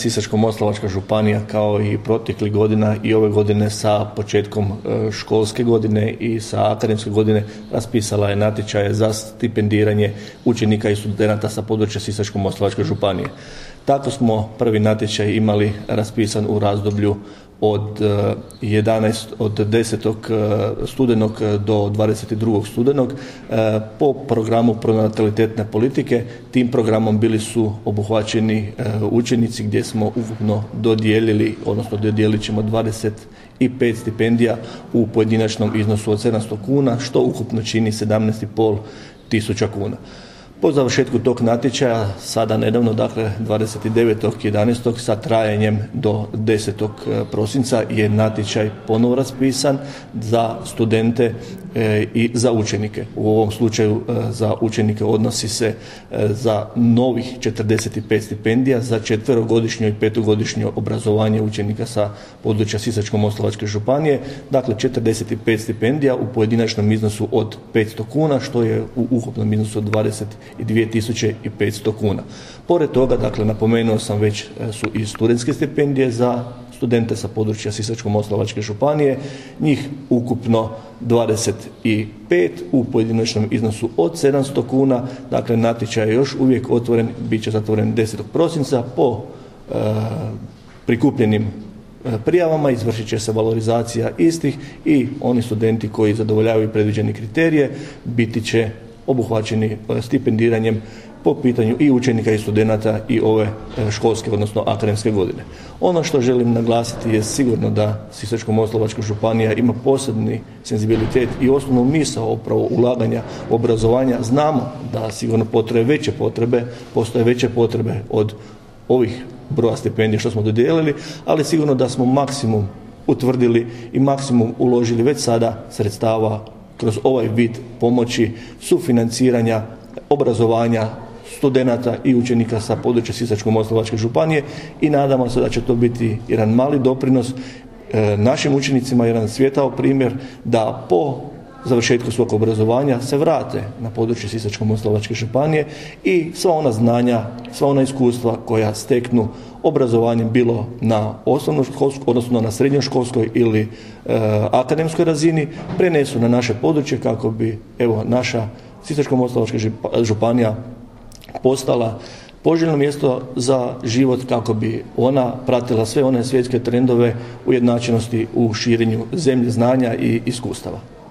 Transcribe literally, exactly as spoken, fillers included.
Sisačko-moslavačka županija kao i proteklih godina i ove godine sa početkom školske godine i sa akademske godine raspisala je natječaje za stipendiranje učenika i studenata sa područja Sisačko-moslavačke županije. Tako smo prvi natječaj imali raspisan u razdoblju od jedanaestog od desetog studenog do dvadeset drugog studenog po programu pronatalitetne politike. Tim programom bili su obuhvaćeni učenici gdje smo ukupno dodijelili, odnosno dodijelit ćemo dvadeset pet stipendija u pojedinačnom iznosu od sedamsto kuna, što ukupno čini sedamnaest i pol tisuća kuna. Po završetku tog natječaja, sada nedavno, dakle dvadeset devetog jedanaestog sa trajanjem do desetog prosinca je natječaj ponovo raspisan za studente e, i za učenike. U ovom slučaju e, za učenike odnosi se e, za novih četrdeset pet stipendija za četverogodišnje i petogodišnje obrazovanje učenika sa područja Sisačko-moslavačke županije. Dakle, četrdeset pet stipendija u pojedinačnom iznosu od petsto kuna, što je u ukupnom iznosu od dvadeset dvije tisuće petsto kuna. Pored toga, dakle, napomenuo sam već su i studentske stipendije za studente sa područja Sisačko-moslavačke županije, njih ukupno dvadeset pet u pojedinačnom iznosu od sedamsto kuna. Dakle, natječaj je još uvijek otvoren, bit će zatvoren desetog prosinca. Po e, prikupljenim prijavama izvršit će se valorizacija istih i oni studenti koji zadovoljavaju predviđene kriterije biti će obuhvaćeni stipendiranjem po pitanju i učenika i studenata i ove školske, odnosno akademske godine. Ono što želim naglasiti je sigurno da Sisačko-moslavačka županija ima posebni senzibilitet i osnovnu misao upravo ulaganja u obrazovanja. Znamo da sigurno postoje veće potrebe, postoje veće potrebe od ovih broja stipendija što smo dodijelili, ali sigurno da smo maksimum utvrdili i maksimum uložili već sada sredstava kroz ovaj vid pomoći sufinanciranja obrazovanja studenata i učenika sa područja Sisačko-moslavačke županije i nadamo se da će to biti jedan mali doprinos e, našim učenicima, jedan svijetao primjer da po završetku svog obrazovanja se vrate na područje Sisačko-moslavačke županije i sva ona znanja, sva ona iskustva koja steknu obrazovanjem bilo na osnovnoškolskoj, odnosno na srednjoškolskoj ili e, akademskoj razini prenesu na naše područje kako bi evo naša Sisačko-moslavačka županija postala poželjno mjesto za život, kako bi ona pratila sve one svjetske trendove ujednačenosti u širenju zemlje znanja i iskustava.